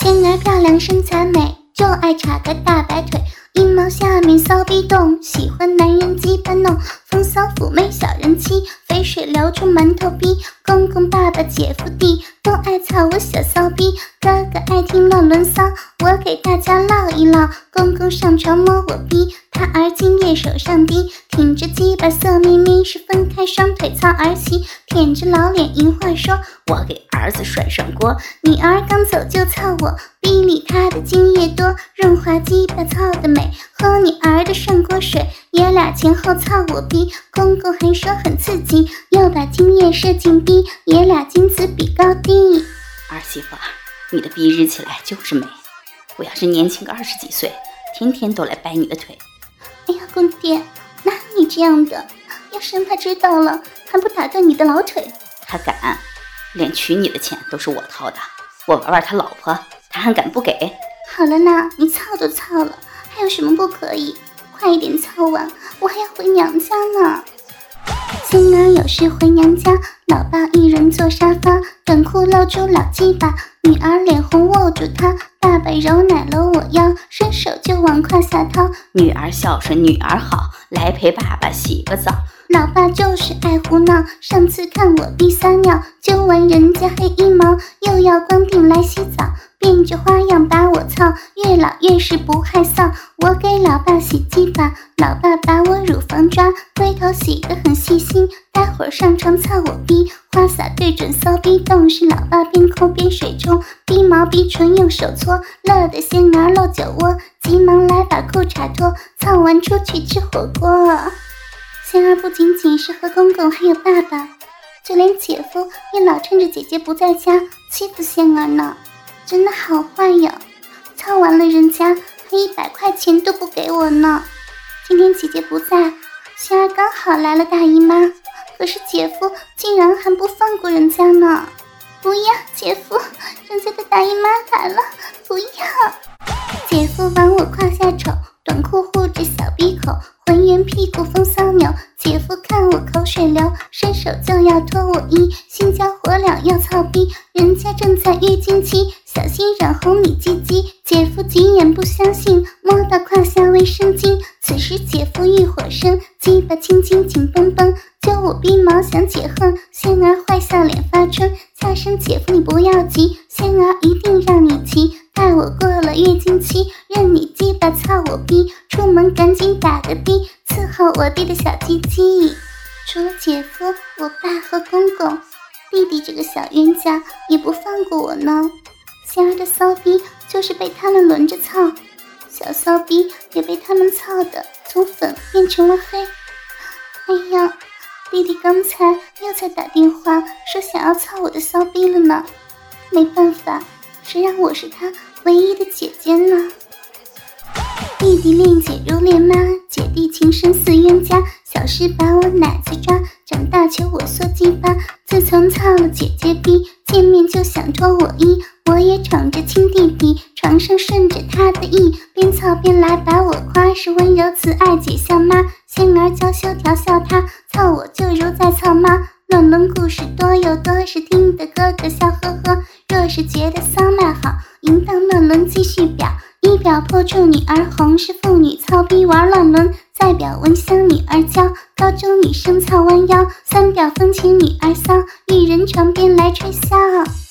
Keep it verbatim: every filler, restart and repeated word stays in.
仙儿漂亮身材美，就爱插个大白腿，阴毛下面骚逼洞，喜欢男人鸡巴弄，风骚妩媚小人妻，肥水流出馒头逼，公公爸爸姐夫弟都爱操我小骚逼，哥哥爱听乱伦骚，我给大家唠一唠，公公上床摸我逼，他儿今夜手上滴，挺着鸡巴色眯眯，是分开双腿操儿媳，舔着老脸淫话说，我给儿子涮涮锅，女儿刚走就操我，逼里他的精液多，润滑鸡巴操的美，喝女儿的涮锅水，爷俩前后操我逼，公公还说很刺激，又把精液射进逼，爷俩精子比高低。 儿媳妇，你的逼日起来就是美，我要是年轻个二十几岁，天天都来掰你的腿。 哎呀，公爹，哪有你这样的？要是让他知道了，还不打断你的老腿？ 他敢，连娶你的钱都是我掏的，我玩玩他老婆，他还敢不给？ 好了啦，你操都操了，还有什么不可以？快一点操完，我还要回娘家呢。仙儿有事回娘家，老爸一人坐沙发，短裤露出老鸡巴，女儿脸红握住他，爸爸揉奶搂我腰，伸手就往胯下掏， 女儿孝顺女儿好，来陪爸爸洗个澡。 老爸就是爱胡闹，上次看我逼撒尿，揪完人家黑衣毛，又要光腚来洗澡，变着花样把我操，越老越是不害臊，我给老爸洗鸡巴，老爸把我乳房抓，龟头洗得很细心，待会儿上床操我逼，花洒对准骚逼洞，是老爸边抠边水冲，逼毛逼唇用手搓，乐得仙儿露酒窝，急忙来把裤衩脱，操完出去吃火锅。仙儿不仅仅是和公公还有爸爸，就连姐夫也老趁着姐姐不在家欺负仙儿呢，真的好坏呀！操完了人家还一百块钱都不给我呢。今天姐姐不在，仙儿刚好来了大姨妈，可是姐夫竟然还不放过人家呢。不要，姐夫，人家的大姨妈来了，不要！姐夫往我胯下瞅，短裤护着小鼻口，浑圆屁股风骚扭，姐夫看我口水流，伸手就要脱我衣，心焦火燎要操逼，人家正在月经期，小心染红你鸡鸡，姐夫几眼不相信，摸到胯下卫生巾，此时姐夫欲火生，鸡巴青青紧绷绷，揪我逼毛想解恨，仙儿坏笑脸发春，叫声姐夫你不要急，仙儿一定让你骑，待我过了月经期，任你鸡巴操我逼，出门赶紧打个的，伺候我弟的小鸡鸡。除了姐夫，我爸和公公，弟弟这个小冤家也不放过我呢。仙儿的骚逼就是被他们轮着操，小骚逼也被他们操的从粉变成了黑。哎呀，弟弟刚才又在打电话说想要操我的骚逼了呢，没办法，谁让我是他唯一的姐姐呢？弟弟恋姐如恋妈，姐弟情深似冤家，小时把我奶子抓，长大求我缩鸡巴，自从操了姐姐逼，见面就想脱我衣，我也闯着亲弟弟，床上顺着他的意，边操边来把我夸，是温柔慈爱姐笑妈，仙儿娇羞调笑他，操我就如在操妈，乱伦故事多又多，是听得哥哥笑呵呵，若是觉得骚那好，淫荡乱伦继续表，一表破处女儿红，是妇女操逼玩乱伦，再表闻香女儿娇，高中女生操弯腰，三表风情女儿骚，遇人床边来吹箫。